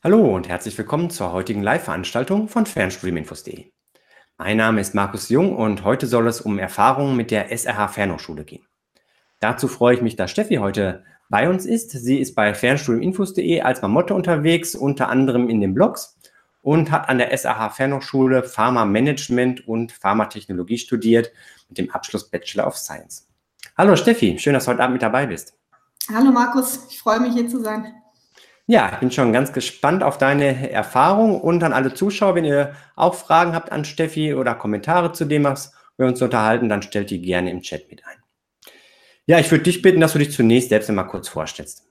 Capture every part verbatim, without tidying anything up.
Hallo und herzlich willkommen zur heutigen Live-Veranstaltung von fernstudiuminfos punkt de. Mein Name ist Markus Jung und heute soll es um Erfahrungen mit der S R H Fernhochschule gehen. Dazu freue ich mich, dass Steffi heute bei uns ist. Sie ist bei fernstudiuminfos punkt de als Mamotte unterwegs, unter anderem in den Blogs, und hat an der S R H Fernhochschule Pharma-Management und Pharmatechnologie studiert mit dem Abschluss Bachelor of Science. Hallo Steffi, schön, dass du heute Abend mit dabei bist. Hallo Markus, ich freue mich hier zu sein. Ja, ich bin schon ganz gespannt auf deine Erfahrung und an alle Zuschauer, wenn ihr auch Fragen habt an Steffi oder Kommentare zu dem, was wir uns unterhalten, dann stellt die gerne im Chat mit ein. Ja, ich würde dich bitten, dass du dich zunächst selbst einmal kurz vorstellst.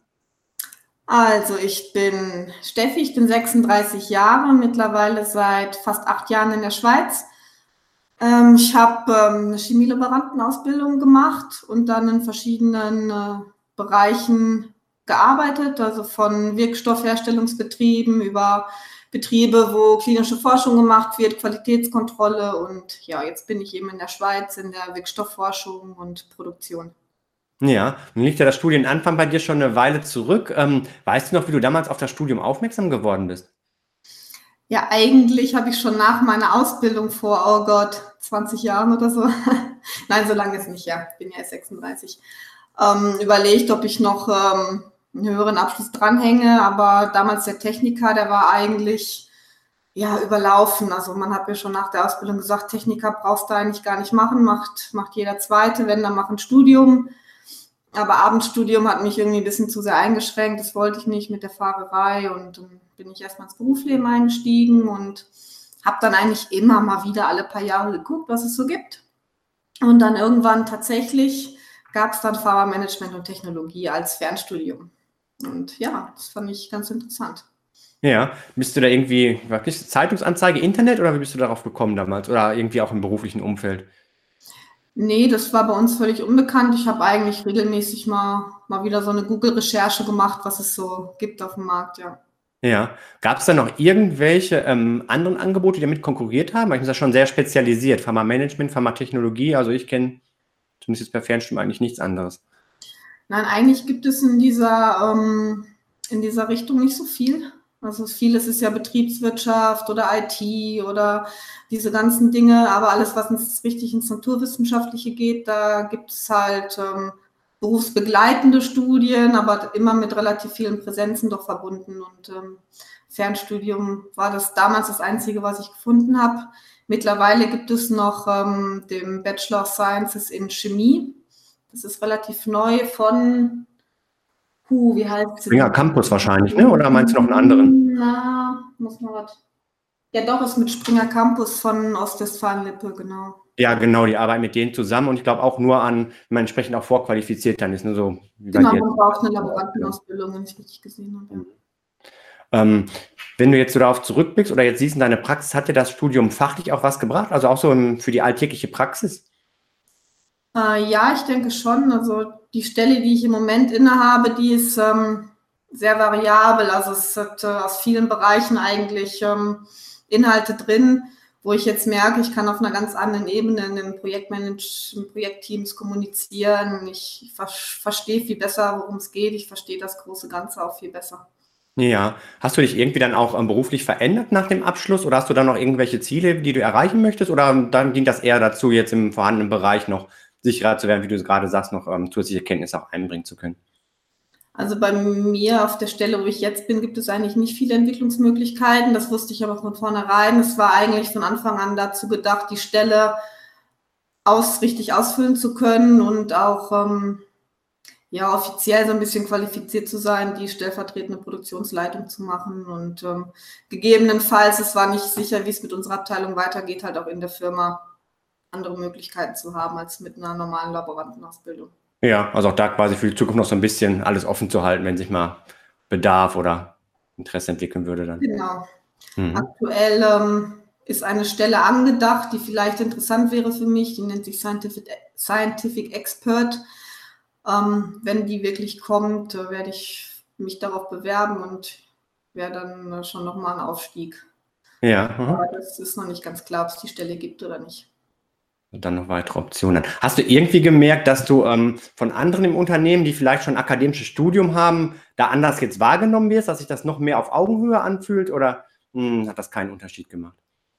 Also ich bin Steffi, ich bin sechsunddreißig Jahre, mittlerweile seit fast acht Jahren in der Schweiz. Ähm, ich habe ähm, eine Chemielaborantenausbildung gemacht und dann in verschiedenen äh, Bereichen gearbeitet, also von Wirkstoffherstellungsbetrieben über Betriebe, wo klinische Forschung gemacht wird, Qualitätskontrolle, und ja, jetzt bin ich eben in der Schweiz in der Wirkstoffforschung und Produktion. Ja, nun liegt ja das Studienanfang bei dir schon eine Weile zurück. Ähm, weißt du noch, wie du damals auf das Studium aufmerksam geworden bist? Ja, eigentlich habe ich schon nach meiner Ausbildung vor, oh Gott, zwanzig Jahren oder so, nein, so lange ist nicht, ja, ich bin ja erst sechsunddreißig, ähm, überlegt, ob ich noch ähm, einen höheren Abschluss dranhänge, aber damals der Techniker, der war eigentlich ja überlaufen. Also man hat mir schon nach der Ausbildung gesagt, Techniker brauchst du eigentlich gar nicht machen, macht, macht jeder Zweite, wenn, dann mach ein Studium. Aber Abendstudium hat mich irgendwie ein bisschen zu sehr eingeschränkt. Das wollte ich nicht mit der Fahrerei, und dann bin ich erstmal ins Berufsleben eingestiegen und habe dann eigentlich immer mal wieder alle paar Jahre geguckt, was es so gibt. Und dann irgendwann tatsächlich gab es dann Fahrermanagement und Technologie als Fernstudium. Und ja, das fand ich ganz interessant. Ja, bist du da irgendwie, was ist Zeitungsanzeige, Internet, oder wie bist du darauf gekommen damals? Oder irgendwie auch im beruflichen Umfeld? Nee, das war bei uns völlig unbekannt. Ich habe eigentlich regelmäßig mal, mal wieder so eine Google-Recherche gemacht, was es so gibt auf dem Markt, ja. Ja, gab es da noch irgendwelche ähm, anderen Angebote, die damit konkurriert haben? Weil ich bin da schon sehr spezialisiert. Pharma-Management, Pharmatechnologie, also ich kenne zumindest jetzt bei Fernstudium eigentlich nichts anderes. Nein, eigentlich gibt es in dieser, ähm, in dieser Richtung nicht so viel. Also vieles ist ja Betriebswirtschaft oder I T oder diese ganzen Dinge, aber alles, was ins, richtig ins Naturwissenschaftliche geht, da gibt es halt ähm, berufsbegleitende Studien, aber immer mit relativ vielen Präsenzen doch verbunden. Und ähm, Fernstudium war das damals das Einzige, was ich gefunden habe. Mittlerweile gibt es noch ähm, den Bachelor of Sciences in Chemie. Das ist relativ neu von, huh, wie heißt sie Springer denn? Campus wahrscheinlich, ne? Oder meinst du noch einen anderen? Na, muss man was. Ja, doch, ist mit Springer Campus von Ostwestfalen-Lippe, genau. Ja, genau, die arbeiten mit denen zusammen und ich glaube auch nur an, wenn man entsprechend auch vorqualifiziert dann ist, ne? So wie bei Genau, dir. man braucht eine Laborantenausbildung, wenn ich richtig gesehen habe. Ja. Ähm, wenn du jetzt so darauf zurückblickst oder jetzt siehst in deine Praxis, hat dir das Studium fachlich auch was gebracht? Also auch so im, für die alltägliche Praxis? Äh, ja, ich denke schon. Also die Stelle, die ich im Moment innehabe, die ist ähm, sehr variabel. Also es hat äh, aus vielen Bereichen eigentlich ähm, Inhalte drin, wo ich jetzt merke, ich kann auf einer ganz anderen Ebene in den Projektmanage, in Projektteams kommunizieren. Ich, ich ver verstehe viel besser, worum es geht. Ich verstehe das große Ganze auch viel besser. Ja. Hast du dich irgendwie dann auch ähm, beruflich verändert nach dem Abschluss oder hast du dann noch irgendwelche Ziele, die du erreichen möchtest? Oder dann dient das eher dazu, jetzt im vorhandenen Bereich noch sicherer zu werden, wie du es gerade sagst, noch ähm, zusätzliche Kenntnisse auch einbringen zu können? Also bei mir auf der Stelle, wo ich jetzt bin, gibt es eigentlich nicht viele Entwicklungsmöglichkeiten. Das wusste ich aber von vornherein. Es war eigentlich von Anfang an dazu gedacht, die Stelle aus, richtig ausfüllen zu können und auch ähm, ja, offiziell so ein bisschen qualifiziert zu sein, die stellvertretende Produktionsleitung zu machen. Und ähm, gegebenenfalls, es war nicht sicher, wie es mit unserer Abteilung weitergeht, halt auch in der Firma andere Möglichkeiten zu haben als mit einer normalen Laborantenausbildung. Ja, also auch da quasi für die Zukunft noch so ein bisschen alles offen zu halten, wenn sich mal Bedarf oder Interesse entwickeln würde dann. Genau. Mhm. Aktuell ähm, ist eine Stelle angedacht, die vielleicht interessant wäre für mich. Die nennt sich Scientific, Scientific Expert. Ähm, wenn die wirklich kommt, äh, werde ich mich darauf bewerben und wäre dann äh, schon nochmal ein Aufstieg. Ja, mhm. Aber das ist noch nicht ganz klar, ob es die Stelle gibt oder nicht. Und dann noch weitere Optionen. Hast du irgendwie gemerkt, dass du ähm, von anderen im Unternehmen, die vielleicht schon ein akademisches Studium haben, da anders jetzt wahrgenommen wirst, dass sich das noch mehr auf Augenhöhe anfühlt oder mh, hat das keinen Unterschied gemacht?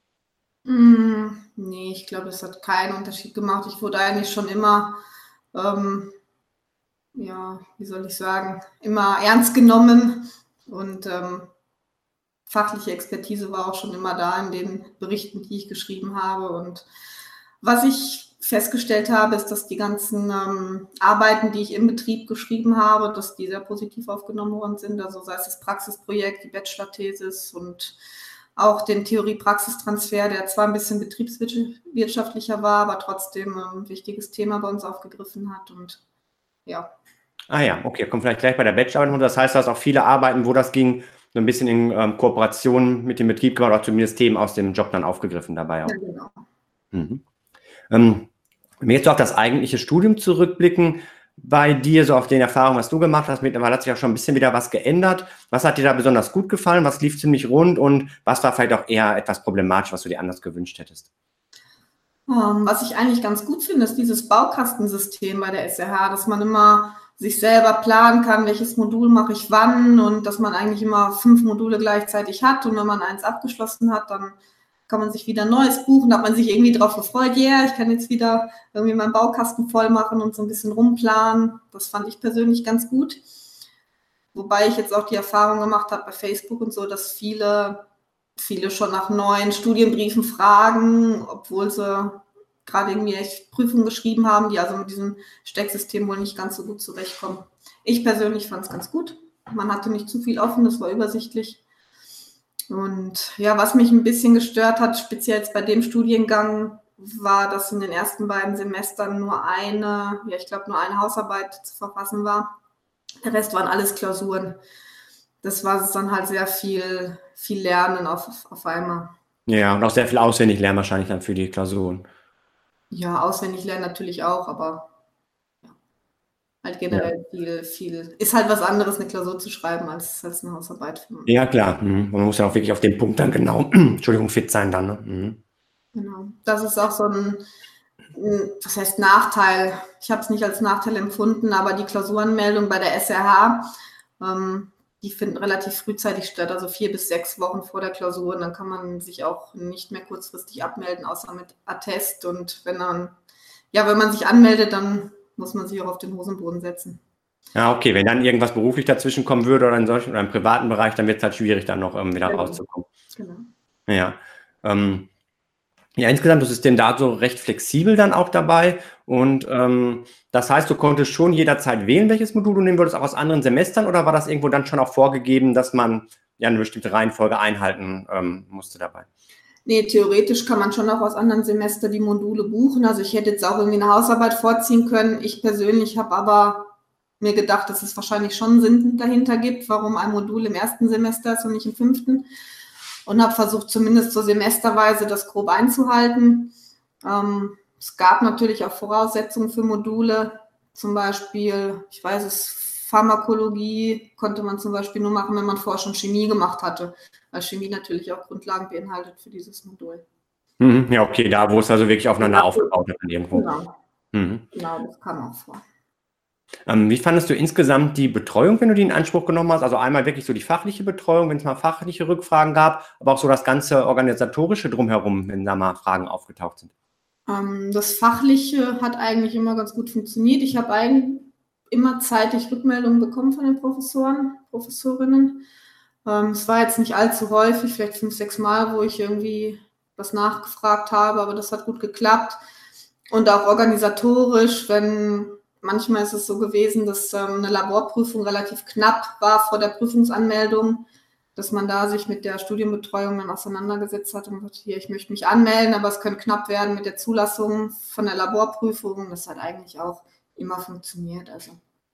Mm, nee, ich glaube, es hat keinen Unterschied gemacht. Ich wurde eigentlich schon immer, ähm, ja, wie soll ich sagen, immer ernst genommen und ähm, fachliche Expertise war auch schon immer da in den Berichten, die ich geschrieben habe. Und was ich festgestellt habe, ist, dass die ganzen ähm, Arbeiten, die ich im Betrieb geschrieben habe, dass die sehr positiv aufgenommen worden sind. Also sei es das Praxisprojekt, die Bachelor-Thesis und auch den Theorie-Praxistransfer, der zwar ein bisschen betriebswirtschaftlicher war, aber trotzdem ein wichtiges Thema bei uns aufgegriffen hat. Und ja. Ah ja, okay, kommt vielleicht gleich bei der Bachelorarbeit. Das heißt, du hast auch viele Arbeiten, wo das ging, so ein bisschen in ähm, Kooperation mit dem Betrieb gemacht, oder zumindest Themen aus dem Job dann aufgegriffen dabei auch. Ja, genau. Mhm. Ähm, wenn wir jetzt so auf das eigentliche Studium zurückblicken, bei dir, so auf den Erfahrungen, was du gemacht hast, mittlerweile hat sich ja schon ein bisschen wieder was geändert. Was hat dir da besonders gut gefallen? Was lief ziemlich rund und was war vielleicht auch eher etwas problematisch, was du dir anders gewünscht hättest? Um, was ich eigentlich ganz gut finde, ist dieses Baukastensystem bei der S R H, dass man immer sich selber planen kann, welches Modul mache ich wann und dass man eigentlich immer fünf Module gleichzeitig hat und wenn man eins abgeschlossen hat, dann kann man sich wieder ein neues buchen, da hat man sich irgendwie darauf gefreut, ja, yeah, ich kann jetzt wieder irgendwie meinen Baukasten voll machen und so ein bisschen rumplanen. Das fand ich persönlich ganz gut. Wobei ich jetzt auch die Erfahrung gemacht habe bei Facebook und so, dass viele, viele schon nach neuen Studienbriefen fragen, obwohl sie gerade irgendwie echt Prüfungen geschrieben haben, die also mit diesem Stecksystem wohl nicht ganz so gut zurechtkommen. Ich persönlich fand es ganz gut. Man hatte nicht zu viel offen, das war übersichtlich. Und ja, was mich ein bisschen gestört hat, speziell jetzt bei dem Studiengang, war, dass in den ersten beiden Semestern nur eine, ja, ich glaube nur eine Hausarbeit zu verfassen war. Der Rest waren alles Klausuren. Das war dann halt sehr viel, viel Lernen auf, auf einmal. Ja, und auch sehr viel auswendig lernen wahrscheinlich dann für die Klausuren. Ja, auswendig lernen natürlich auch, aber ja, halt generell ja. viel, viel. Ist halt was anderes, eine Klausur zu schreiben, als, als eine Hausarbeit. Ja, klar. Mhm. Man muss ja auch wirklich auf den Punkt dann genau, Entschuldigung, fit sein dann. Ne? Mhm. Genau. Das ist auch so ein, was heißt Nachteil? Ich habe es nicht als Nachteil empfunden, aber die Klausurenmeldung bei der S R H, ähm, die finden relativ frühzeitig statt, also vier bis sechs Wochen vor der Klausur. Und dann kann man sich auch nicht mehr kurzfristig abmelden, außer mit Attest. Und wenn dann, ja, wenn man sich anmeldet, dann muss man sich auch auf den Hosenboden setzen. Ja, okay. Wenn dann irgendwas beruflich dazwischen kommen würde oder in solchen oder im privaten Bereich, dann wird es halt schwierig, dann noch ähm, wieder genau. rauszukommen. Genau. Ja. Ähm, Ja, insgesamt das System da so recht flexibel dann auch dabei und ähm, das heißt, du konntest schon jederzeit wählen, welches Modul du nehmen würdest, auch aus anderen Semestern oder war das irgendwo dann schon auch vorgegeben, dass man ja eine bestimmte Reihenfolge einhalten ähm, musste dabei? Nee, theoretisch kann man schon auch aus anderen Semestern die Module buchen, also ich hätte jetzt auch irgendwie eine Hausarbeit vorziehen können. Ich persönlich habe aber mir gedacht, dass es wahrscheinlich schon Sinn dahinter gibt, warum ein Modul im ersten Semester ist und nicht im fünften. Und habe versucht, zumindest so semesterweise das grob einzuhalten. Ähm, es gab natürlich auch Voraussetzungen für Module, zum Beispiel, ich weiß es, Pharmakologie konnte man zum Beispiel nur machen, wenn man vorher schon Chemie gemacht hatte, weil Chemie natürlich auch Grundlagen beinhaltet für dieses Modul. Mhm, ja, okay, da wo es also wirklich aufeinander ja, aufgebaut hat irgendwo. Genau. Mhm. Genau, das kam auch vor. Ähm, wie fandest du insgesamt die Betreuung, wenn du die in Anspruch genommen hast? Also einmal wirklich so die fachliche Betreuung, wenn es mal fachliche Rückfragen gab, aber auch so das ganze Organisatorische drumherum, wenn da mal Fragen aufgetaucht sind. Ähm, das Fachliche hat eigentlich immer ganz gut funktioniert. Ich habe eigentlich immer zeitig Rückmeldungen bekommen von den Professoren, Professorinnen. Ähm, es war jetzt nicht allzu häufig, vielleicht fünf, sechs Mal, wo ich irgendwie was nachgefragt habe, aber das hat gut geklappt. Und auch organisatorisch, wenn manchmal ist es so gewesen, dass ähm, eine Laborprüfung relativ knapp war vor der Prüfungsanmeldung, dass man da sich mit der Studienbetreuung dann auseinandergesetzt hat und gesagt, hier, ich möchte mich anmelden, aber es könnte knapp werden mit der Zulassung von der Laborprüfung. Das hat eigentlich auch immer funktioniert. Also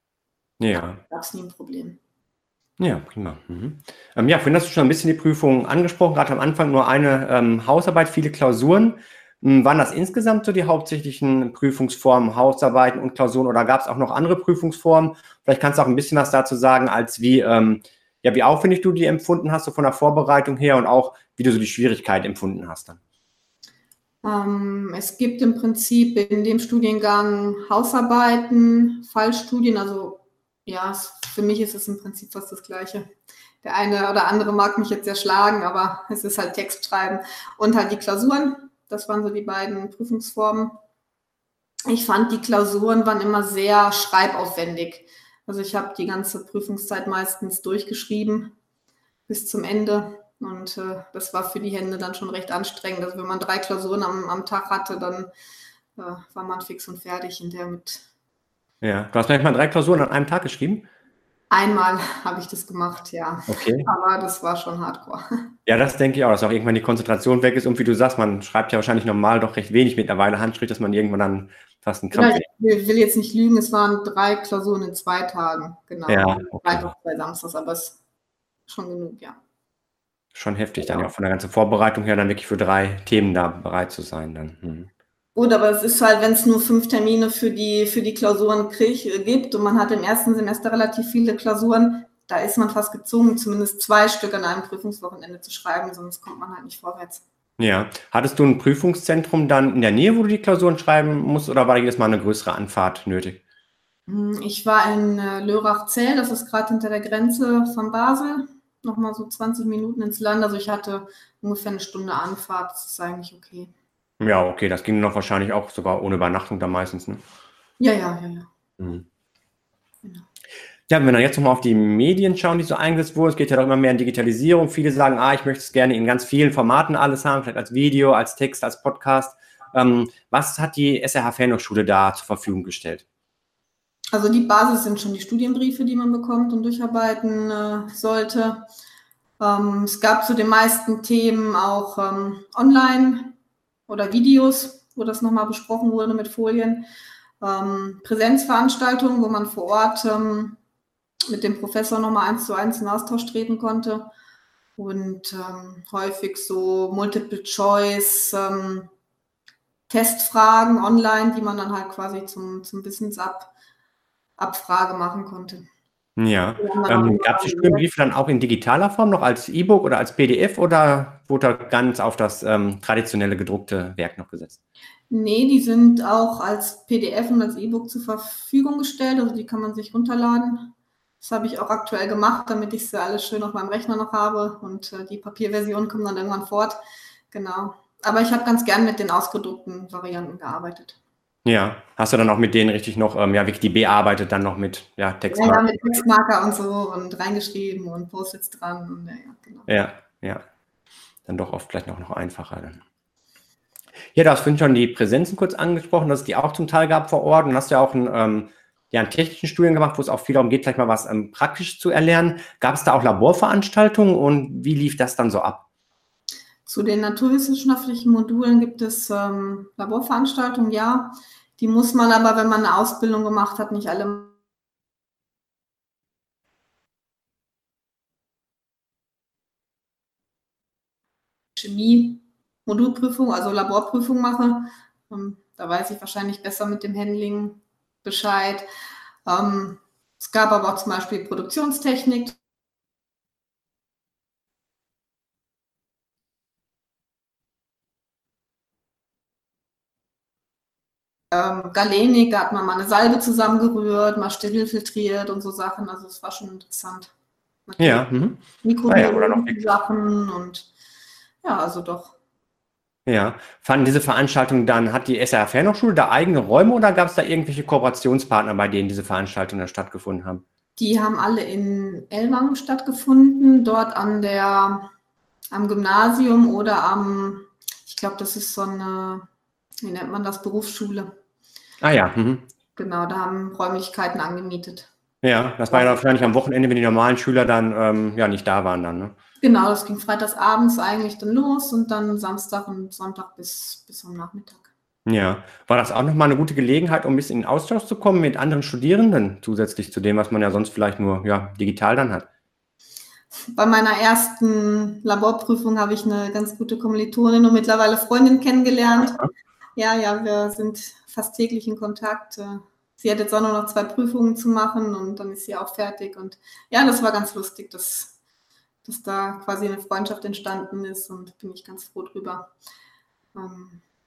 ja, gab es nie ein Problem. Ja, prima. Mhm. Ähm, ja, vorhin hast du schon ein bisschen die Prüfung angesprochen, gerade am Anfang nur eine ähm, Hausarbeit, viele Klausuren. Waren das insgesamt so die hauptsächlichen Prüfungsformen, Hausarbeiten und Klausuren oder gab es auch noch andere Prüfungsformen? Vielleicht kannst du auch ein bisschen was dazu sagen, als wie, ähm, ja, wie aufwendig du die empfunden hast, so von der Vorbereitung her und auch, wie du so die Schwierigkeit empfunden hast dann. Ähm, es gibt im Prinzip in dem Studiengang Hausarbeiten, Fallstudien, also ja, es, für mich ist es im Prinzip fast das Gleiche. Der eine oder andere mag mich jetzt erschlagen, aber es ist halt Text schreiben und halt die Klausuren. Das waren so die beiden Prüfungsformen. Ich fand, die Klausuren waren immer sehr schreibaufwendig. Also ich habe die ganze Prüfungszeit meistens durchgeschrieben bis zum Ende. Und äh, das war für die Hände dann schon recht anstrengend. Also wenn man drei Klausuren am, am Tag hatte, dann äh, war man fix und fertig in der mit. Ja, du hast manchmal drei Klausuren an einem Tag geschrieben? Einmal habe ich das gemacht, ja. Okay. Aber das war schon hardcore. Ja, das denke ich auch, dass auch irgendwann die Konzentration weg ist. Und wie du sagst, man schreibt ja wahrscheinlich normal doch recht wenig mittlerweile Handschrift, dass man irgendwann dann fast einen Krampf Ich will, will jetzt nicht lügen, es waren drei Klausuren in zwei Tagen. Genau. Ja, okay. Freitag, zwei Samstags, aber es ist schon genug, ja. Schon heftig, dann Genau. ja auch von der ganzen Vorbereitung her, dann wirklich für drei Themen da bereit zu sein. Dann. Hm. Gut, aber es ist halt, wenn es nur fünf Termine für die, für die Klausuren krieg, gibt und man hat im ersten Semester relativ viele Klausuren, da ist man fast gezwungen, zumindest zwei Stück an einem Prüfungswochenende zu schreiben, sonst kommt man halt nicht vorwärts. Ja. Hattest du ein Prüfungszentrum dann in der Nähe, wo du die Klausuren schreiben musst, oder war jedes Mal eine größere Anfahrt nötig? Ich war in äh, Lörrach-Zell, das ist gerade hinter der Grenze von Basel, nochmal so zwanzig Minuten ins Land, also ich hatte ungefähr eine Stunde Anfahrt, das ist eigentlich okay. Ja, okay, das ging noch wahrscheinlich auch sogar ohne Übernachtung dann meistens, ne? Ja, ja, ja, ja. Mhm. Genau. Ja, wenn wir dann jetzt nochmal auf die Medien schauen, die so eingesetzt wurden, es geht ja doch immer mehr in Digitalisierung. Viele sagen, ah, ich möchte es gerne in ganz vielen Formaten alles haben, vielleicht als Video, als Text, als Podcast. Ähm, was hat die S R H Fernhochschule da zur Verfügung gestellt? Also die Basis sind schon die Studienbriefe, die man bekommt und durcharbeiten äh, sollte. Ähm, es gab zu den meisten Themen auch ähm, online oder Videos, wo das nochmal besprochen wurde mit Folien. Ähm, Präsenzveranstaltungen, wo man vor Ort ähm, mit dem Professor nochmal eins zu eins in Austausch treten konnte. Und ähm, häufig so Multiple-Choice, ähm, Testfragen online, die man dann halt quasi zum, zum Wissensabfrage machen konnte. Ja, ähm, gab es die Studienbriefe dann auch in digitaler Form noch als E-Book oder als P D F oder wurde da ganz auf das ähm, traditionelle gedruckte Werk noch gesetzt? Nee, die sind auch als P D F und als E-Book zur Verfügung gestellt, also die kann man sich runterladen. Das habe ich auch aktuell gemacht, damit ich sie alles schön auf meinem Rechner noch habe und äh, die Papierversion kommt dann irgendwann fort. Genau. Aber ich habe ganz gern mit den ausgedruckten Varianten gearbeitet. Ja, hast du dann auch mit denen richtig noch, ähm, ja, wirklich die bearbeitet, dann noch mit ja, Textmarker? Ja, mit Textmarker und so und reingeschrieben und Post-its dran. Und, ja, genau. Ja, ja. Dann doch oft vielleicht noch, noch einfacher dann. Ja, du hast vorhin schon die Präsenzen kurz angesprochen, dass es die auch zum Teil gab vor Ort und hast ja auch einen, ähm, ja, einen technischen Studien gemacht, wo es auch viel darum geht, vielleicht mal was ähm, praktisch zu erlernen. Gab es da auch Laborveranstaltungen und wie lief das dann so ab? Zu den naturwissenschaftlichen Modulen gibt es ähm, Laborveranstaltungen, ja. Die muss man aber, wenn man eine Ausbildung gemacht hat, nicht alle Chemie-Modulprüfung, also Laborprüfung mache. Ähm, da weiß ich wahrscheinlich besser mit dem Handling Bescheid. Ähm, es gab aber auch zum Beispiel Produktionstechnik. Ähm, Galenik, da hat man mal eine Salbe zusammengerührt, mal steril und so Sachen. Also es war schon interessant. Ja, mhm. Mikrobiologie-Sachen ah, ja, und ja, also doch. Ja, fanden diese Veranstaltungen dann, hat die S R H Fernhochschule da eigene Räume oder gab es da irgendwelche Kooperationspartner, bei denen diese Veranstaltungen dann stattgefunden haben? Die haben alle in Ellwangen stattgefunden, dort an der, am Gymnasium oder am, ich glaube, das ist so eine, wie nennt man das, Berufsschule. Ah ja. Mhm. Genau, da haben Räumlichkeiten angemietet. Ja, das war ja wahrscheinlich am Wochenende, wenn die normalen Schüler dann ähm, ja nicht da waren dann, ne? Genau, das ging freitags abends eigentlich dann los und dann Samstag und Sonntag bis, bis am Nachmittag. Ja, war das auch nochmal eine gute Gelegenheit, um ein bisschen in Austausch zu kommen mit anderen Studierenden, zusätzlich zu dem, was man ja sonst vielleicht nur ja, digital dann hat? Bei meiner ersten Laborprüfung habe ich eine ganz gute Kommilitonin und mittlerweile Freundin kennengelernt. Ja, ja, wir sind fast täglich in Kontakt. Sie hat jetzt auch nur noch zwei Prüfungen zu machen und dann ist sie auch fertig. Und ja, das war ganz lustig, dass, dass da quasi eine Freundschaft entstanden ist und bin ich ganz froh drüber. Ähm,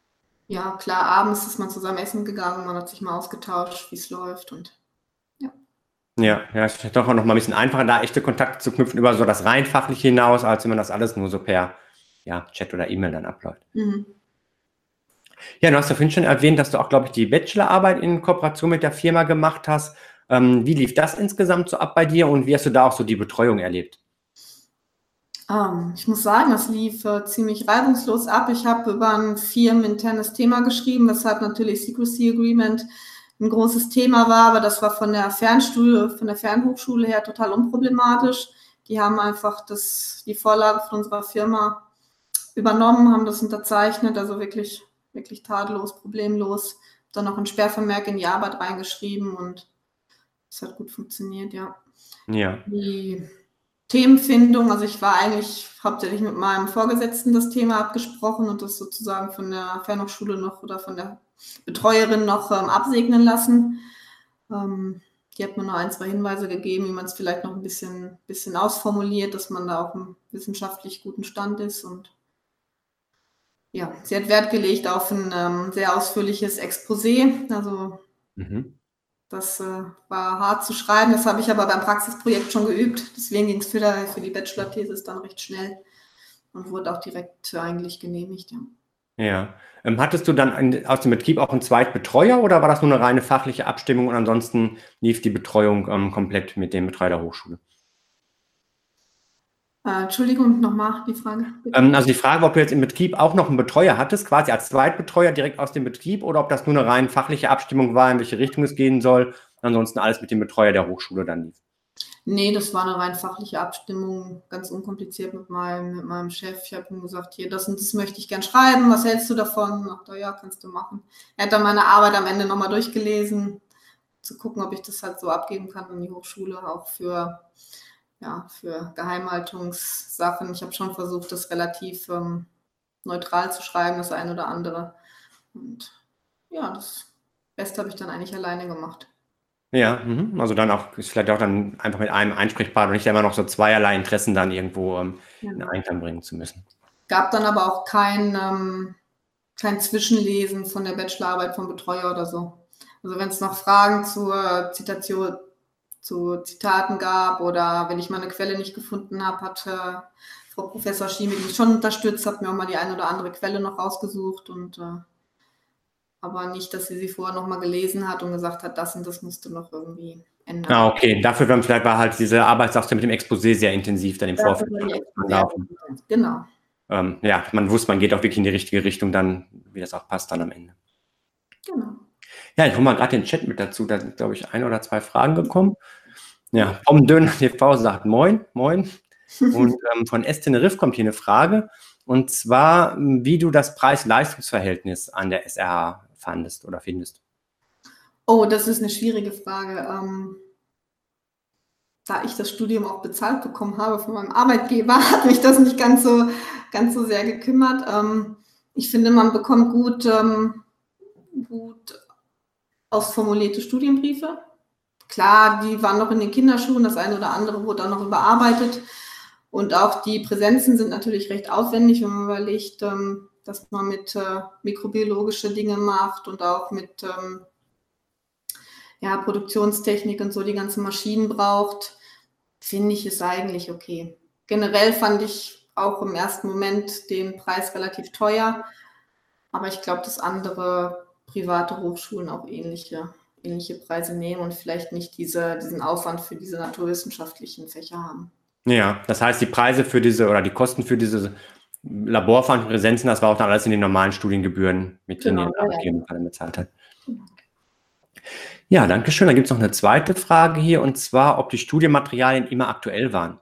Ja, klar, abends ist man zusammen essen gegangen, man hat sich mal ausgetauscht, wie es läuft und ja. Ja, ja, ist vielleicht doch auch noch mal ein bisschen einfacher, da echte Kontakte zu knüpfen über so das rein Fachliche hinaus, als wenn man das alles nur so per, ja, Chat oder E-Mail dann abläuft. Mhm. Ja, du hast ja vorhin schon erwähnt, dass du auch, glaube ich, die Bachelorarbeit in Kooperation mit der Firma gemacht hast. Ähm, wie lief das insgesamt so ab bei dir und wie hast du da auch so die Betreuung erlebt? Ähm, ich muss sagen, das lief äh, ziemlich reibungslos ab. Ich habe über ein firmeninternes Thema geschrieben, weshalb natürlich Secrecy Agreement ein großes Thema war, aber das war von der Fernschule, von der Fernhochschule her total unproblematisch. Die haben einfach das, die Vorlage von unserer Firma übernommen, haben das unterzeichnet, also wirklich, wirklich tadellos, problemlos. Dann noch ein Sperrvermerk in die Arbeit reingeschrieben und es hat gut funktioniert, ja. Ja. Die Themenfindung, also ich war eigentlich hauptsächlich mit meinem Vorgesetzten das Thema abgesprochen und das sozusagen von der Fernhochschule noch oder von der Betreuerin noch ähm, absegnen lassen. Ähm, die hat mir noch ein, zwei Hinweise gegeben, wie man es vielleicht noch ein bisschen, bisschen ausformuliert, dass man da auch im wissenschaftlich guten Stand ist. Und ja, sie hat Wert gelegt auf ein ähm, sehr ausführliches Exposé. Also Mhm. das äh, war hart zu schreiben, das habe ich aber beim Praxisprojekt schon geübt. Deswegen ging es für, für die Bachelor-Thesis dann recht schnell und wurde auch direkt eigentlich genehmigt. Ja. Ja. Ähm, hattest du dann ein, aus dem Betrieb auch einen Zweitbetreuer oder war das nur eine reine fachliche Abstimmung und ansonsten lief die Betreuung ähm, komplett mit dem Betreuer der Hochschule? Äh, Entschuldigung, nochmal die Frage. Bitte. Ähm, also die Frage war, ob du jetzt im Betrieb auch noch einen Betreuer hattest, quasi als Zweitbetreuer direkt aus dem Betrieb oder ob das nur eine rein fachliche Abstimmung war, in welche Richtung es gehen soll, ansonsten alles mit dem Betreuer der Hochschule dann lief. Nee, das war eine rein fachliche Abstimmung, ganz unkompliziert mit meinem, mit meinem Chef. Ich habe ihm gesagt, hier, das und das möchte ich gern schreiben, was hältst du davon? Ach, ja, kannst du machen. Er hat dann meine Arbeit am Ende nochmal durchgelesen, zu gucken, ob ich das halt so abgeben kann an die Hochschule, auch für, ja, für Geheimhaltungssachen. Ich habe schon versucht, das relativ ähm, neutral zu schreiben, das eine oder andere. Und ja, das Beste habe ich dann eigentlich alleine gemacht. Ja, mhm. Also dann auch, ist vielleicht auch dann einfach mit einem Einsprechpartner und nicht immer noch so zweierlei Interessen dann irgendwo ähm, in Ja. Einklang bringen zu müssen. Gab dann aber auch kein, ähm, kein Zwischenlesen von der Bachelorarbeit vom Betreuer oder so. Also wenn es noch Fragen zur Zitation, zu Zitaten gab oder wenn ich mal eine Quelle nicht gefunden habe, hat äh, Frau Professor Schiemig mich schon unterstützt, hat mir auch mal die eine oder andere Quelle noch rausgesucht und äh, aber nicht, dass sie sie vorher noch mal gelesen hat und gesagt hat, das und das musst du noch irgendwie ändern. Ah, okay. Dafür dann vielleicht war halt diese Arbeitssache mit dem Exposé sehr intensiv dann im Dafür Vorfeld. war die Exposé, genau. Ähm, ja, man wusste, man geht auch wirklich in die richtige Richtung dann, wie das auch passt dann am Ende. Genau. Ja, ich hole mal gerade den Chat mit dazu. Da sind, glaube ich, ein oder zwei Fragen gekommen. Ja, Tom Döner T V sagt Moin, Moin. Und ähm, von S Tenerife kommt hier eine Frage. Und zwar, wie du das Preis-Leistungs-Verhältnis an der S R H fandest oder findest. Oh, das ist eine schwierige Frage. Ähm, da ich das Studium auch bezahlt bekommen habe von meinem Arbeitgeber, hat mich das nicht ganz so, ganz so sehr gekümmert. Ähm, ich finde, man bekommt gut, ähm, gut ausformulierte Studienbriefe. Klar, die waren noch in den Kinderschuhen, das eine oder andere wurde auch noch überarbeitet. Und auch die Präsenzen sind natürlich recht aufwendig, wenn man überlegt, ähm, dass man mit äh, mikrobiologische Dinge macht und auch mit ähm, ja, Produktionstechnik und so die ganzen Maschinen braucht, finde ich es eigentlich okay. Generell fand ich auch im ersten Moment den Preis relativ teuer, aber ich glaube, dass andere private Hochschulen auch ähnliche, ähnliche Preise nehmen und vielleicht nicht diese, diesen Aufwand für diese naturwissenschaftlichen Fächer haben. Ja, das heißt, die Preise für diese oder die Kosten für diese Laborfach Präsenzen, das war auch dann alles in den normalen Studiengebühren mit drin, Genau, die der ja, Arbeitgeber gerade bezahlt hat. Ja, danke schön. Dann gibt es noch eine zweite Frage hier, und zwar, ob die Studienmaterialien immer aktuell waren.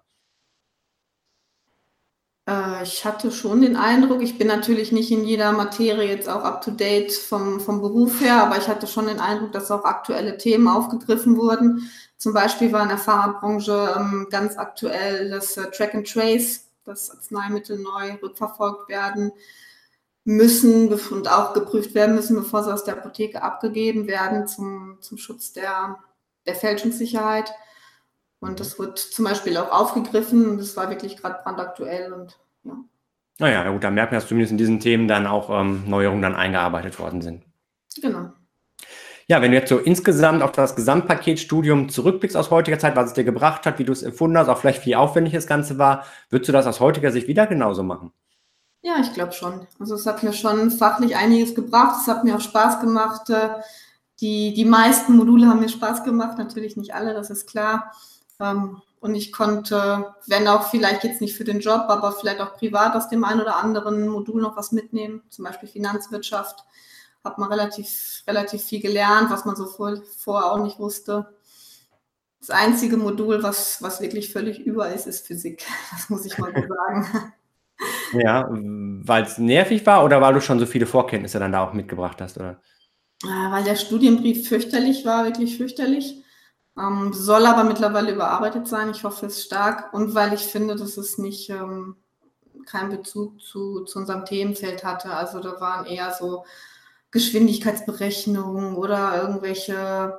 Äh, ich hatte schon den Eindruck, ich bin natürlich nicht in jeder Materie jetzt auch up-to-date vom, vom Beruf her, aber ich hatte schon den Eindruck, dass auch aktuelle Themen aufgegriffen wurden. Zum Beispiel war in der Pharmabranche ähm, ganz aktuell das äh, Track and Trace, dass Arzneimittel neu rückverfolgt werden müssen und auch geprüft werden müssen, bevor sie aus der Apotheke abgegeben werden zum, zum Schutz der, der Fälschungssicherheit. Und das wird zum Beispiel auch aufgegriffen und das war wirklich gerade brandaktuell und ja. Naja, ja gut, dann merken wir, dass zumindest in diesen Themen dann auch ähm, Neuerungen dann eingearbeitet worden sind. Genau. Ja, wenn du jetzt so insgesamt auf das Gesamtpaketstudium zurückblickst aus heutiger Zeit, was es dir gebracht hat, wie du es empfunden hast, auch vielleicht wie aufwendig das Ganze war, würdest du das aus heutiger Sicht wieder genauso machen? Ja, ich glaube schon. Also es hat mir schon fachlich einiges gebracht. Es hat mir auch Spaß gemacht. Die, die meisten Module haben mir Spaß gemacht, natürlich nicht alle, das ist klar. Und ich konnte, wenn auch vielleicht jetzt nicht für den Job, aber vielleicht auch privat aus dem einen oder anderen Modul noch was mitnehmen, zum Beispiel Finanzwirtschaft. Hat man relativ, relativ viel gelernt, was man so vor, vorher auch nicht wusste. Das einzige Modul, was, was wirklich völlig über ist, ist Physik. Das muss ich mal so sagen. Ja, weil es nervig war oder weil du schon so viele Vorkenntnisse dann da auch mitgebracht hast, oder? Weil der Studienbrief fürchterlich war, wirklich fürchterlich. Ähm, soll aber mittlerweile überarbeitet sein. Ich hoffe es stark. Und weil ich finde, dass es nicht ähm, keinen Bezug zu, zu unserem Themenfeld hatte. Also da waren eher so Geschwindigkeitsberechnungen oder irgendwelche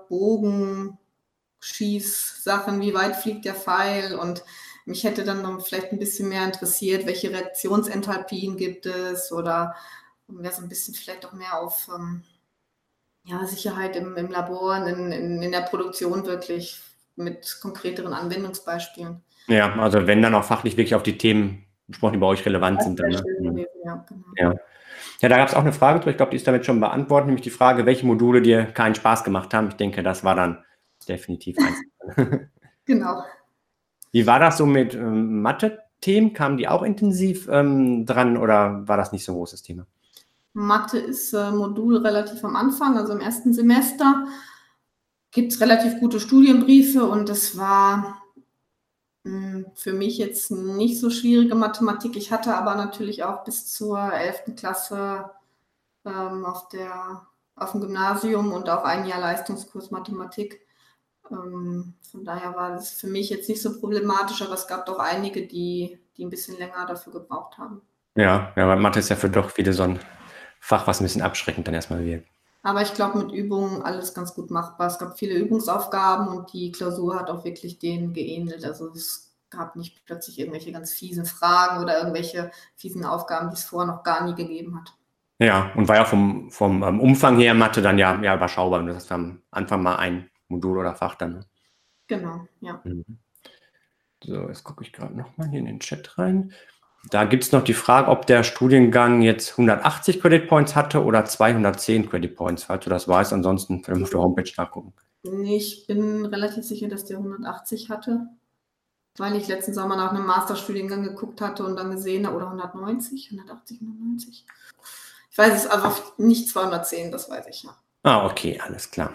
Bogenschießsachen, wie weit fliegt der Pfeil, und mich hätte dann noch vielleicht ein bisschen mehr interessiert, welche Reaktionsenthalpien gibt es, oder wäre so ein bisschen vielleicht auch mehr auf ähm, ja, Sicherheit im, im Labor, in, in, in der Produktion wirklich mit konkreteren Anwendungsbeispielen. Ja, also wenn dann auch fachlich wirklich auf die Themen besprochen, die bei euch relevant Das sind. Dann, wäre ne? schön gewesen, ja, genau. Ja. Ja, da gab es auch eine Frage drüber, ich glaube, die ist damit schon beantwortet, nämlich die Frage, welche Module dir keinen Spaß gemacht haben. Ich denke, das war dann definitiv eins. Genau. Wie war das so mit ähm, Mathe-Themen? Kamen die auch intensiv ähm, dran oder war das nicht so ein großes Thema? Mathe ist äh, Modul relativ am Anfang, also im ersten Semester. Gibt es relativ gute Studienbriefe, und es war mh, für mich jetzt nicht so schwierige Mathematik. Ich hatte aber natürlich auch bis zur elften Klasse ähm, auf, der, auf dem Gymnasium und auch ein Jahr Leistungskurs Mathematik. Ähm, von daher war das für mich jetzt nicht so problematisch, aber es gab doch einige, die, die ein bisschen länger dafür gebraucht haben. Ja, ja, weil Mathe ist ja für doch viele so ein Fach, was ein bisschen abschreckend dann erstmal wirkt. Aber ich glaube, mit Übungen alles ganz gut machbar. Es gab viele Übungsaufgaben und die Klausur hat auch wirklich denen geähnelt. Also es gab nicht plötzlich irgendwelche ganz fiesen Fragen oder irgendwelche fiesen Aufgaben, die es vorher noch gar nie gegeben hat. Ja, und war ja vom, vom ähm, Umfang her Mathe dann ja, ja überschaubar. Und das ist am Anfang mal ein Modul oder Fach dann. Ne? Genau, ja. Mhm. So, jetzt gucke ich gerade nochmal hier in den Chat rein. Da gibt es noch die Frage, ob der Studiengang jetzt hundertachtzig Credit Points hatte oder zweihundertzehn Credit Points, falls du das weißt. Ansonsten können wir auf der Homepage nachgucken. Ich bin relativ sicher, dass der hundertachtzig hatte, weil ich letzten Sommer nach einem Masterstudiengang geguckt hatte und dann gesehen habe, oder hundertneunzig, hundertachtzig, hundertneunzig. Ich weiß es aber nicht, zweihundertzehn, das weiß ich, ja. Ah, okay, alles klar.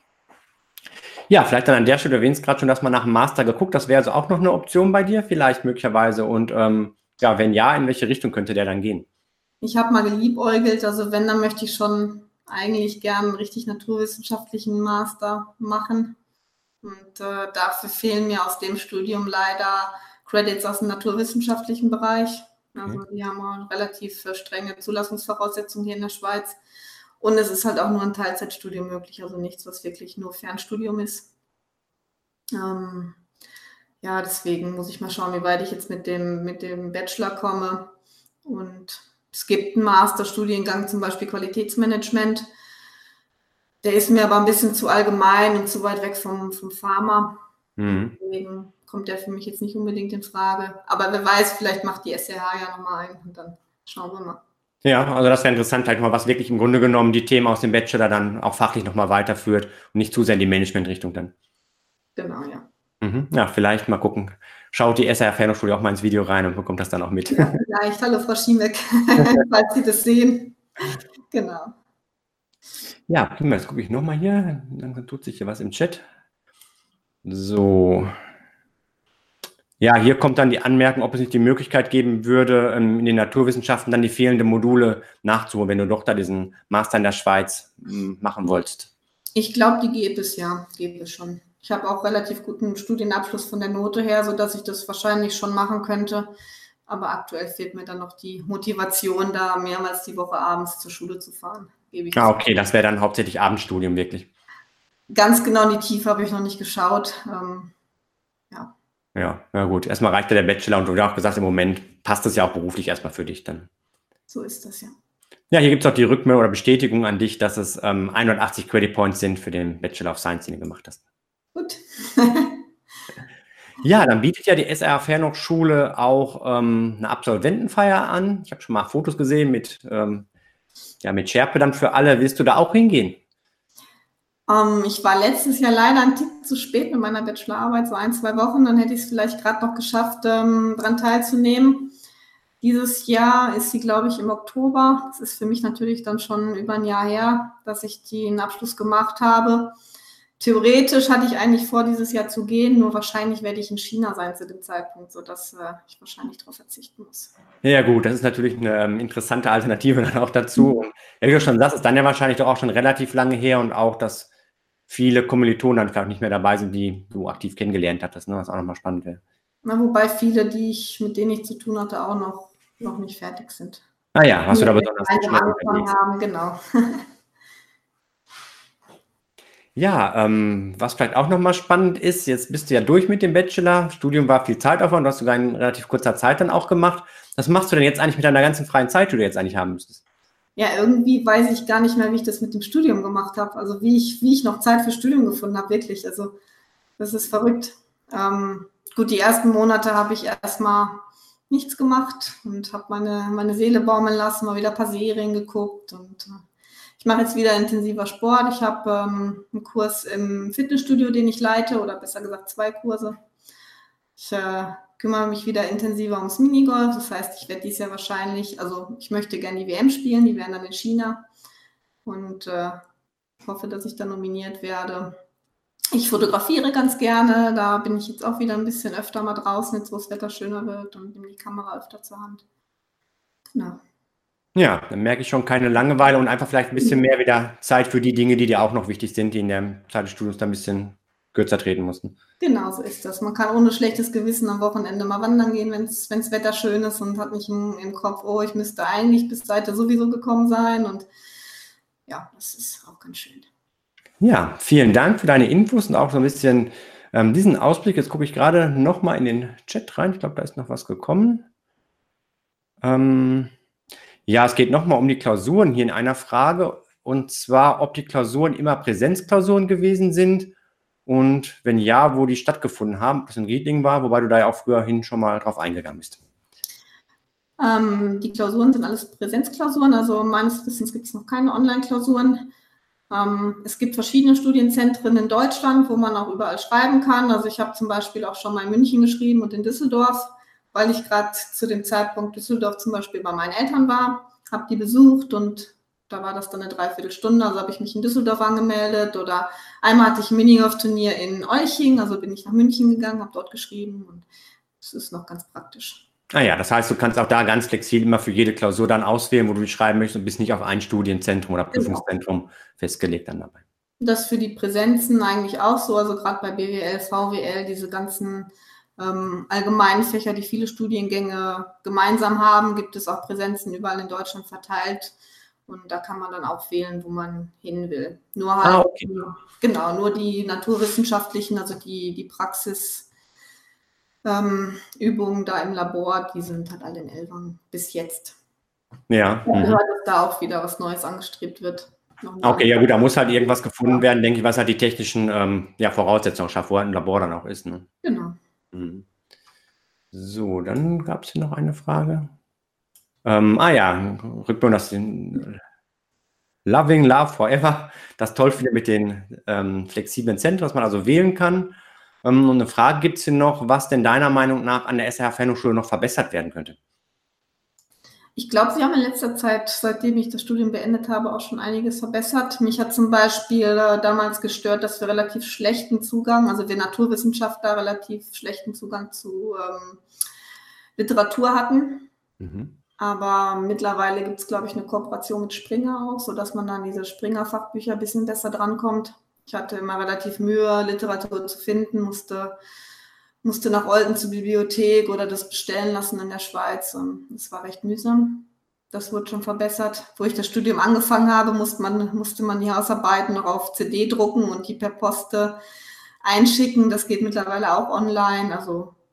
Ja, vielleicht dann an der Stelle, du erwähnst gerade schon, dass man nach dem Master geguckt, das wäre also auch noch eine Option bei dir, vielleicht möglicherweise. Und ähm, ja, wenn ja, in welche Richtung könnte der dann gehen? Ich habe mal geliebäugelt, also wenn, dann möchte ich schon eigentlich gern einen richtig naturwissenschaftlichen Master machen. Und äh, dafür fehlen mir aus dem Studium leider Credits aus dem naturwissenschaftlichen Bereich. Also okay. Die haben auch relativ äh, strenge Zulassungsvoraussetzungen hier in der Schweiz. Und es ist halt auch nur ein Teilzeitstudium möglich, also nichts, was wirklich nur Fernstudium ist. Ähm, ja, deswegen muss ich mal schauen, wie weit ich jetzt mit dem, mit dem Bachelor komme. Und es gibt einen Masterstudiengang, zum Beispiel Qualitätsmanagement. Der ist mir aber ein bisschen zu allgemein und zu weit weg vom, vom Pharma. Mhm. Deswegen kommt der für mich jetzt nicht unbedingt in Frage. Aber wer weiß, vielleicht macht die S R H ja nochmal ein und dann schauen wir mal. Ja, also das wäre interessant, vielleicht mal was wirklich im Grunde genommen die Themen aus dem Bachelor dann auch fachlich nochmal weiterführt und nicht zu sehr in die Management-Richtung dann. Genau, ja. Mhm. Ja, vielleicht mal gucken. Schaut die S R H-Fernhochschule auch mal ins Video rein und bekommt das dann auch mit. Ja, vielleicht. Hallo Frau Schiemeck, falls Sie das sehen. Genau. Ja, prima. Jetzt gucke ich nochmal hier. Dann tut sich hier was im Chat. So. Ja, hier kommt dann die Anmerkung, ob es nicht die Möglichkeit geben würde, in den Naturwissenschaften dann die fehlenden Module nachzuholen, wenn du doch da diesen Master in der Schweiz machen wolltest. Ich glaube, die gibt es, ja, gibt es schon. Ich habe auch relativ guten Studienabschluss von der Note her, sodass ich das wahrscheinlich schon machen könnte. Aber aktuell fehlt mir dann noch die Motivation, da mehrmals die Woche abends zur Schule zu fahren. Ah, okay, das wäre dann hauptsächlich Abendstudium wirklich. Ganz genau in die Tiefe habe ich noch nicht geschaut. Ähm, ja. Ja, na gut. Erstmal reicht ja der Bachelor und du hast auch gesagt, im Moment passt das ja auch beruflich erstmal für dich dann. So ist das ja. Ja, hier gibt es auch die Rückmeldung oder Bestätigung an dich, dass es ähm, hundertachtzig Credit Points sind für den Bachelor of Science, den du gemacht hast. Gut. Ja, dann bietet ja die S R H Fernhochschule auch ähm, eine Absolventenfeier an. Ich habe schon mal Fotos gesehen mit, ähm, ja, mit Schärpe dann für alle. Willst du da auch hingehen? Ähm, ich war letztes Jahr leider ein Tick zu spät mit meiner Bachelorarbeit, so ein, zwei Wochen. Dann hätte ich es vielleicht gerade noch geschafft, ähm, daran teilzunehmen. Dieses Jahr ist sie, glaube ich, im Oktober. Das ist für mich natürlich dann schon über ein Jahr her, dass ich den Abschluss gemacht habe. Theoretisch hatte ich eigentlich vor, dieses Jahr zu gehen, nur wahrscheinlich werde ich in China sein zu dem Zeitpunkt, sodass äh, ich wahrscheinlich darauf verzichten muss. Ja, gut, das ist natürlich eine ähm, interessante Alternative dann auch dazu. Und ja, wie du schon sagst, ist dann ja wahrscheinlich doch auch schon relativ lange her und auch, dass viele Kommilitonen dann vielleicht nicht mehr dabei sind, die du aktiv kennengelernt hattest, ne? Was auch nochmal spannend wäre. Na, wobei viele, die ich, mit denen ich zu tun hatte, auch noch, noch nicht fertig sind. Ah ja, hast du da Die besonders gemeinsam schnell angefangen unterwegs. haben, genau. Ja, ähm, was vielleicht auch nochmal spannend ist, jetzt bist du ja durch mit dem Bachelor, Studium war viel Zeitaufwand, du hast sogar in relativ kurzer Zeit dann auch gemacht. Was machst du denn jetzt eigentlich mit deiner ganzen freien Zeit, die du jetzt eigentlich haben müsstest? Ja, irgendwie weiß ich gar nicht mehr, wie ich das mit dem Studium gemacht habe. Also wie ich, wie ich noch Zeit für Studium gefunden habe, wirklich. Also das ist verrückt. Ähm, gut, die ersten Monate habe ich erstmal nichts gemacht und habe meine, meine Seele baumeln lassen, mal wieder ein paar Serien geguckt und äh, ich mache jetzt wieder intensiver Sport. Ich habe ähm, einen Kurs im Fitnessstudio, den ich leite, oder besser gesagt zwei Kurse. Ich äh, kümmere mich wieder intensiver ums Minigolf. Das heißt, ich werde dieses Jahr wahrscheinlich, also ich möchte gerne die W M spielen, die wären dann in China und äh, hoffe, dass ich dann nominiert werde. Ich fotografiere ganz gerne, da bin ich jetzt auch wieder ein bisschen öfter mal draußen, jetzt wo das Wetter schöner wird und nehme die Kamera öfter zur Hand. Genau. Ja, dann merke ich schon keine Langeweile und einfach vielleicht ein bisschen mehr wieder Zeit für die Dinge, die dir auch noch wichtig sind, die in der Zeit des Studiums da ein bisschen kürzer treten mussten. Genau so ist das. Man kann ohne schlechtes Gewissen am Wochenende mal wandern gehen, wenn das Wetter schön ist und hat nicht im, im Kopf, oh, ich müsste eigentlich bis heute sowieso gekommen sein. Und ja, das ist auch ganz schön. Ja, vielen Dank für deine Infos und auch so ein bisschen ähm, diesen Ausblick. Jetzt gucke ich gerade nochmal in den Chat rein. Ich glaube, da ist noch was gekommen. Ähm, ja, es geht nochmal um die Klausuren hier in einer Frage. Und zwar, ob die Klausuren immer Präsenzklausuren gewesen sind und wenn ja, wo die stattgefunden haben, ob das in Riedlingen war, wobei du da ja auch früher hin schon mal drauf eingegangen bist. Ähm, die Klausuren sind alles Präsenzklausuren, also meines Wissens gibt es noch keine Online-Klausuren. Ähm, es gibt verschiedene Studienzentren in Deutschland, wo man auch überall schreiben kann. Also ich habe zum Beispiel auch schon mal in München geschrieben und in Düsseldorf, weil ich gerade zu dem Zeitpunkt Düsseldorf zum Beispiel bei meinen Eltern war, habe die besucht und da war das dann eine Dreiviertelstunde, also habe ich mich in Düsseldorf angemeldet oder einmal hatte ich ein Minigolf-Turnier in Euching, also bin ich nach München gegangen, habe dort geschrieben und das ist noch ganz praktisch. Ah ja, das heißt, du kannst auch da ganz flexibel immer für jede Klausur dann auswählen, wo du dich schreiben möchtest und bist nicht auf ein Studienzentrum oder Prüfungszentrum genau. festgelegt dann dabei. Das für die Präsenzen eigentlich auch so, also gerade bei B W L, V W L, diese ganzen ähm, allgemeinen Fächer, die viele Studiengänge gemeinsam haben, gibt es auch Präsenzen überall in Deutschland verteilt. Und da kann man dann auch wählen, wo man hin will. Nur halt, ah, okay. genau, nur die naturwissenschaftlichen, also die, die Praxisübungen ähm, da im Labor, die sind halt alle in Elwang bis jetzt. Ja. Ich mhm. höre, dass da auch wieder was Neues angestrebt wird. Okay, ja gut, da muss halt irgendwas gefunden werden, denke ich, was halt die technischen ähm, ja, Voraussetzungen schafft, wo halt ein Labor dann auch ist. Ne? Genau. Mhm. So, dann gab es hier noch eine Frage. Ähm, ah ja, Rückmeldung, das den Loving Love Forever, das toll finde mit den ähm, flexiblen Zentren, dass man also wählen kann. Ähm, und eine Frage gibt es hier noch, was denn deiner Meinung nach an der S R H Fernhochschule noch verbessert werden könnte? Ich glaube, sie haben in letzter Zeit, seitdem ich das Studium beendet habe, auch schon einiges verbessert. Mich hat zum Beispiel äh, damals gestört, dass wir relativ schlechten Zugang, also wir Naturwissenschaftler relativ schlechten Zugang zu ähm, Literatur hatten. Mhm. Aber mittlerweile gibt es, glaube ich, eine Kooperation mit Springer auch, sodass man dann diese Springer-Fachbücher ein bisschen besser drankommt. Ich hatte immer relativ Mühe, Literatur zu finden, musste, musste nach Olten zur Bibliothek oder das bestellen lassen in der Schweiz. Das war recht mühsam. Das wurde schon verbessert. Wo ich das Studium angefangen habe, musste man, musste man die Hausarbeiten noch auf C D drucken und die per Post einschicken. Das geht mittlerweile auch online. Also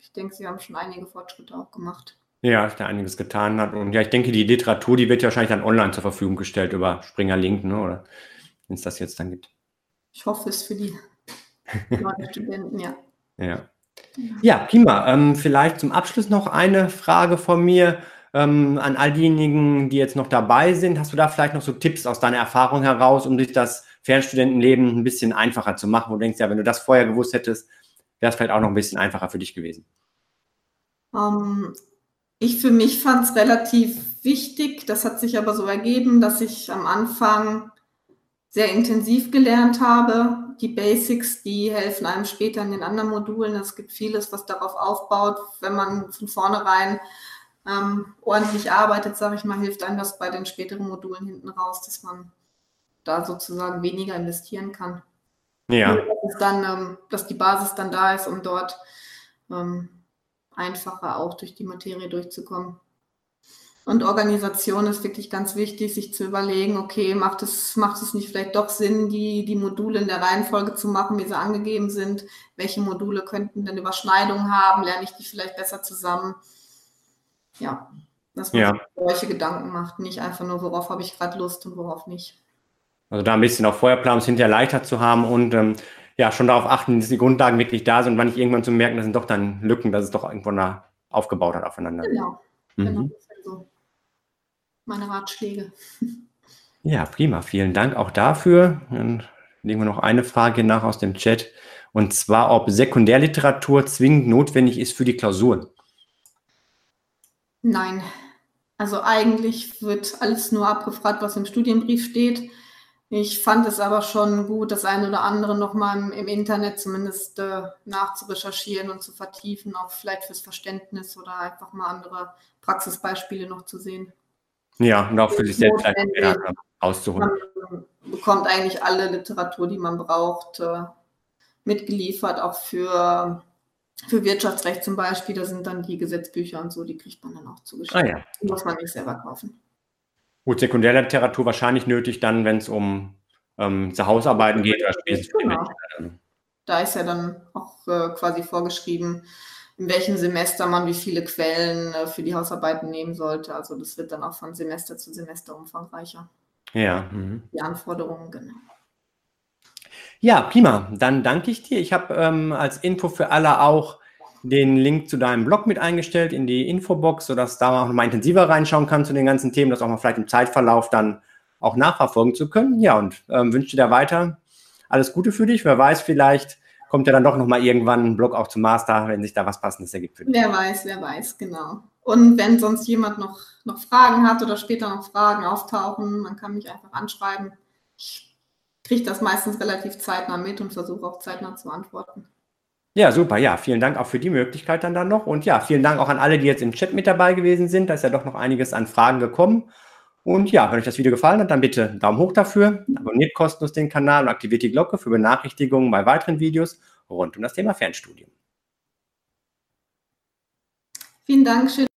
ich denke, Sie haben schon einige Fortschritte auch gemacht. Ja, dass da einiges getan hat. Und ja, ich denke, die Literatur, die wird ja wahrscheinlich dann online zur Verfügung gestellt über Springer Link, ne? Oder wenn es das jetzt dann gibt. Ich hoffe es für die neuen Studenten, ja. Ja. Ja, prima. Ähm, vielleicht zum Abschluss noch eine Frage von mir ähm, an all diejenigen, die jetzt noch dabei sind. Hast du da vielleicht noch so Tipps aus deiner Erfahrung heraus, um sich das Fernstudentenleben ein bisschen einfacher zu machen? Wo du denkst, ja, wenn du das vorher gewusst hättest, wäre es vielleicht auch noch ein bisschen einfacher für dich gewesen. Ähm, ich für mich fand es relativ wichtig, das hat sich aber so ergeben, dass ich am Anfang sehr intensiv gelernt habe. Die Basics, die helfen einem später in den anderen Modulen. Es gibt vieles, was darauf aufbaut. Wenn man von vornherein ähm, ordentlich arbeitet, sage ich mal, hilft einem das bei den späteren Modulen hinten raus, dass man da sozusagen weniger investieren kann. Ja. Dass, dann, ähm, dass die Basis dann da ist, um dort ähm, einfacher auch durch die Materie durchzukommen. Und Organisation ist wirklich ganz wichtig, sich zu überlegen, okay, macht es, macht es nicht vielleicht doch Sinn, die, die Module in der Reihenfolge zu machen, wie sie angegeben sind? Welche Module könnten denn Überschneidungen haben? Lerne ich die vielleicht besser zusammen? Ja, dass man Ja. sich solche Gedanken macht, nicht einfach nur, worauf habe ich gerade Lust und worauf nicht. Also da ein bisschen auch vorher planen, um es hinterher leichter zu haben und ähm, ja, schon darauf achten, dass die Grundlagen wirklich da sind und wann nicht irgendwann zu merken, das sind doch dann Lücken, dass es doch irgendwo da aufgebaut hat aufeinander. Genau, Mhm. genau, das sind so meine Ratschläge. Ja, prima. Vielen Dank auch dafür. Dann legen wir noch eine Frage nach aus dem Chat. Und zwar, ob Sekundärliteratur zwingend notwendig ist für die Klausuren. Nein. Also eigentlich wird alles nur abgefragt, was im Studienbrief steht. Ich fand es aber schon gut, das eine oder andere nochmal im, im Internet zumindest äh, nachzurecherchieren und zu vertiefen, auch vielleicht fürs Verständnis oder einfach mal andere Praxisbeispiele noch zu sehen. Ja, und auch für sich selbst Notwendig. auszuholen. Man bekommt eigentlich alle Literatur, die man braucht, äh, mitgeliefert, auch für, für Wirtschaftsrecht zum Beispiel. Da sind dann die Gesetzbücher und so, die kriegt man dann auch zugeschickt. Ah ja. Die muss man nicht selber kaufen. Gut, Sekundärliteratur wahrscheinlich nötig dann, wenn es um ähm, zu Hausarbeiten geht. Oder genau. Da ist ja dann auch äh, quasi vorgeschrieben, in welchem Semester man wie viele Quellen äh, für die Hausarbeiten nehmen sollte. Also das wird dann auch von Semester zu Semester umfangreicher. Ja. Mhm. Die Anforderungen, genau. Ja, prima. Dann danke ich dir. Ich habe ähm, als Info für alle auch den Link zu deinem Blog mit eingestellt in die Infobox, sodass da auch noch mal intensiver reinschauen kann zu den ganzen Themen, das auch mal vielleicht im Zeitverlauf dann auch nachverfolgen zu können. Ja, und ähm, wünsche dir da weiter alles Gute für dich. Wer weiß, vielleicht kommt ja dann doch noch mal irgendwann ein Blog auch zum Master, wenn sich da was Passendes ergibt für dich. Wer weiß, wer weiß, genau. Und wenn sonst jemand noch, noch Fragen hat oder später noch Fragen auftauchen, man kann mich einfach anschreiben. Ich kriege das meistens relativ zeitnah mit und versuche auch zeitnah zu antworten. Ja, super. Ja, vielen Dank auch für die Möglichkeit dann, dann noch. Und ja, vielen Dank auch an alle, die jetzt im Chat mit dabei gewesen sind. Da ist ja doch noch einiges an Fragen gekommen. Und ja, wenn euch das Video gefallen hat, dann bitte einen Daumen hoch dafür, abonniert kostenlos den Kanal und aktiviert die Glocke für Benachrichtigungen bei weiteren Videos rund um das Thema Fernstudium. Vielen Dank. Schön